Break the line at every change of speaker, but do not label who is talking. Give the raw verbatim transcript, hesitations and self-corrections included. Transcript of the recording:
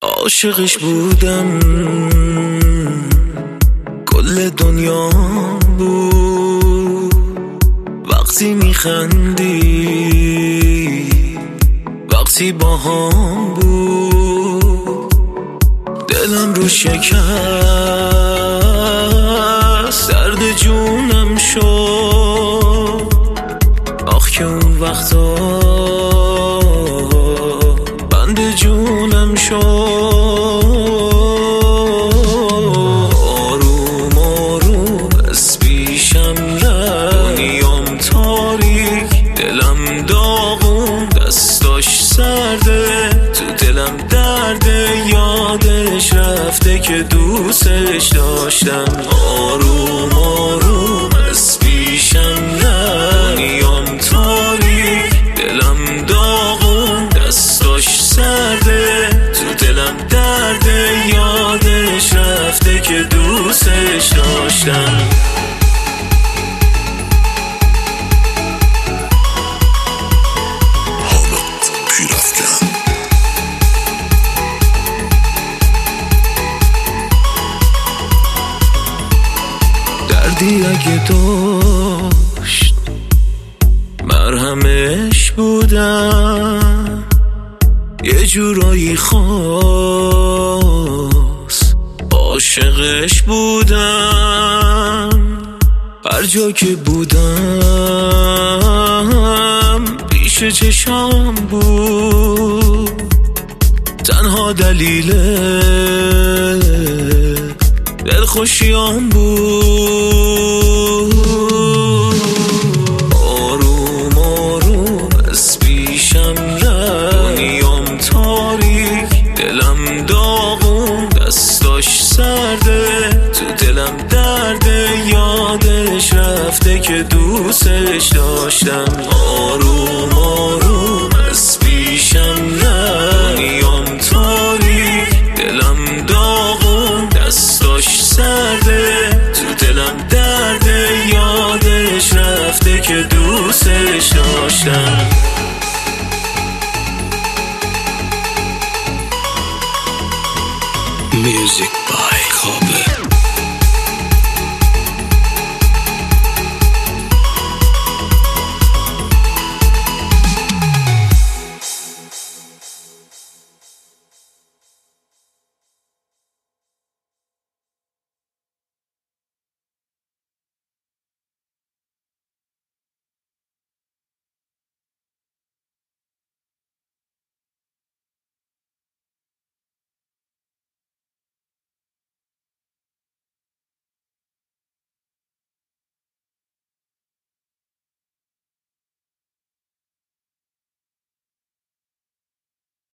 عاشقش بودم، کل دنیا بود. وقتی میخندی، وقتی با هم بود، دلم رو شکست، درد جونم شد. آخ که اون وقتا بند جونم شد. آروم آروم از پیشم رفت، دنیام تاریک، دلم داغون، دستاش سرده، تو دلم درده. یادش رفته که دوستش داشتم. آروم آروم از پیشم رفت، دنیام تاریک، دلم داغون، دستاش سرده، تو دلم درده. یادش رفته که دوستش داشتم. دردی اگه داشت مرهمش بودم، یه جورایی خواست عاشقش بودم. هر جا که بودم پیش چشام بود، تنها دلیل دلخوشیام بود. آروم آروم از پیشم رفت، دنیام تاریک، دلم داغون، دستاش سرده، تو دلم درده. یادش رفته که دوستش داشتم. آروم آروم از پیشم رفت، دنیام تاریک، دلم داغون، دستاش سرده، تو دلم درده. یادش رفته که دوستش داشتم.
Music by Kobe.